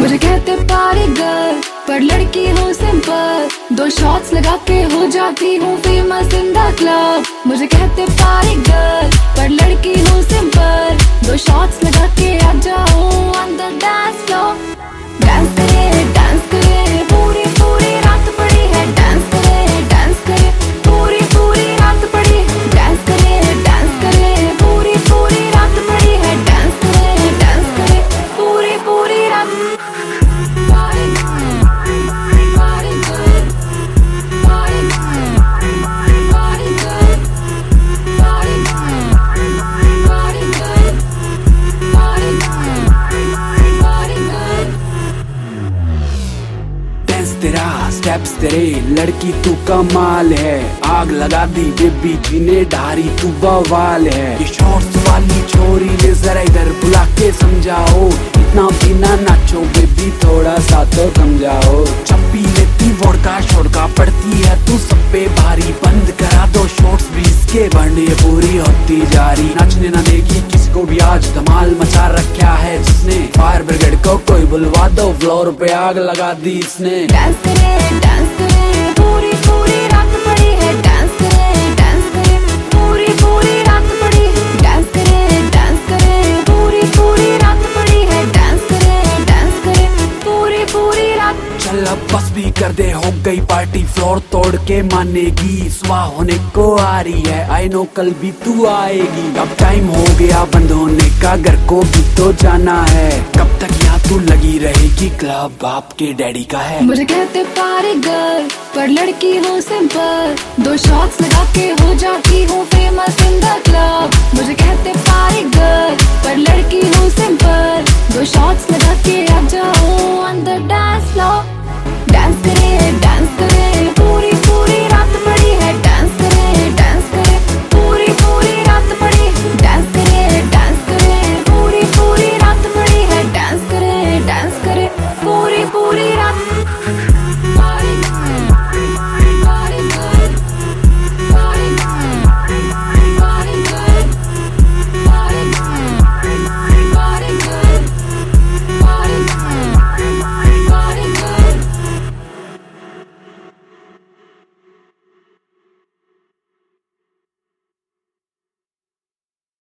मुझे कहते पारी गर्ल पर लड़की हूँ सिंपल, 2 शॉट्स लगा के हो जाती हूँ फेमस इन द क्लब। मुझे कहते पारी गर्ल पर लड़की हूँ सिंपल, 2 शॉट्स लगा के आ जाऊँ on the dance floor. Dance करे पूरी पूरी रात पड़ी है, डांस करे पूरी पूरी रात पड़ी है, डांस करे पूरी पूरी रात पड़ी है, डांस करे पूरी पूरी रात। तेरा स्टेप्स तेरे लड़की तू कमाल है, आग लगा दी बेबी जी ने ढारी तू बवाल है। ये शॉर्ट्स वाली छोरी ने जरा इधर बुला के समझाओ, इतना भी ना नाचो बेबी थोड़ा सा तो समझाओ। चप्पी लेती वोडका शोडका पड़ती है तू सब पे भारी, बंद करा दो शॉर्ट्स भी इसके बढ़ने पूरी होती जारी। नाचने ना देगी किसी को भी आज धमाल मचा रखा है जिसने, फायर ब्रिगेड को कोई बुलवा दो फ्लोर पे आग लगा दी इसने। डांस करे पूरी पूरी रात पड़ी है, डांस करे पूरी पूरी रात पड़ी है, डांस करे पूरी पूरी रात पड़ी है, डांस करे पूरी पूरी रात। चल अब बस भी कर दे, हो गई पार्टी फ्लोर तोड़ के मानेगी, सुबह होने को आ रही है आई नो कल भी तू आएगी। अब टाइम हो गया बंद होने का, घर को भी तो जाना है, कब तक यहाँ तू लगी रहेगी, क्लब बाप के डैडी का है। मुझे कहते पारी गर्ल पर लड़की हूँ सिंपल, 2 शॉट्स लगा के